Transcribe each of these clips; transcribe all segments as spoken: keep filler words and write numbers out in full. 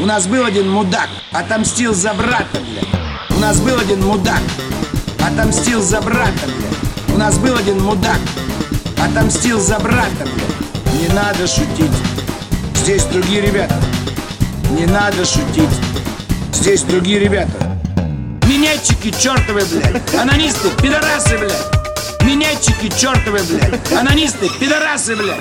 нас был один мудак, отомстил за брата, блядь. У нас был один мудак, отомстил за брата, блядь. У нас был один мудак, отомстил за брата, блядь. Не надо шутить, здесь другие ребята. Не надо шутить, здесь другие ребята. Минетчики чертовы, блядь, анонисты, пидорасы, блядь. Минетчики чертовы, блядь, анонисты, пидорасы, блядь.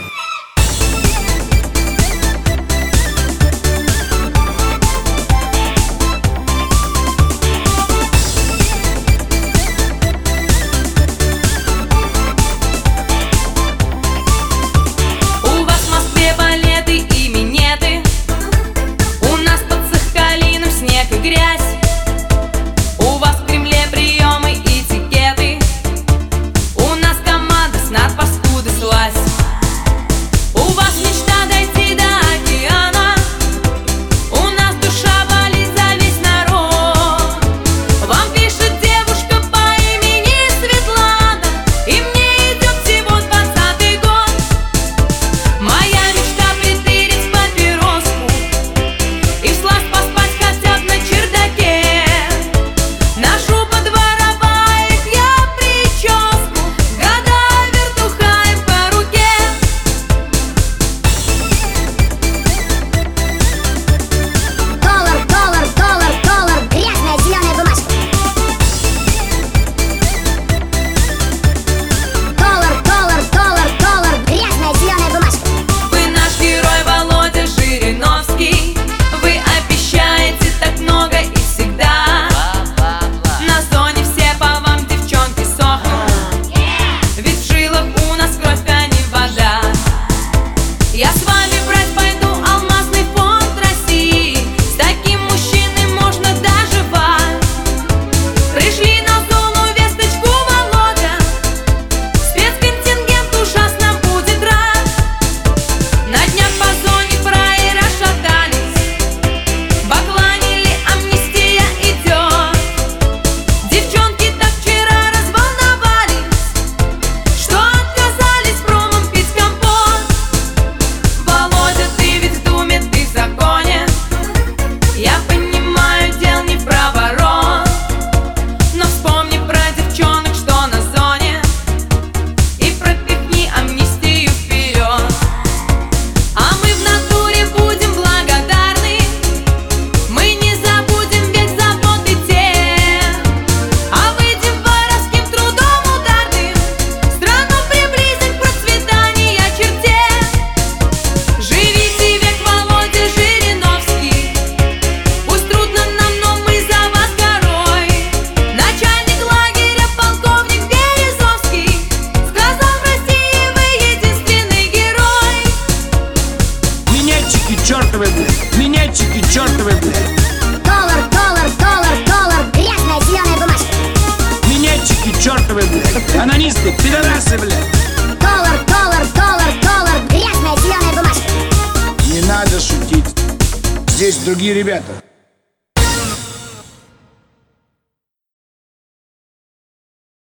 Чертовы, блядь, минетчики чертовы, блядь. Доллар, доллар, доллар, доллар, грязная зеленая бумажка. Минетчики чертовы, блядь, анонисты, пидорасы, блядь. Доллар, доллар, доллар, доллар, грязная зеленая бумажка. Не надо шутить, здесь другие ребята.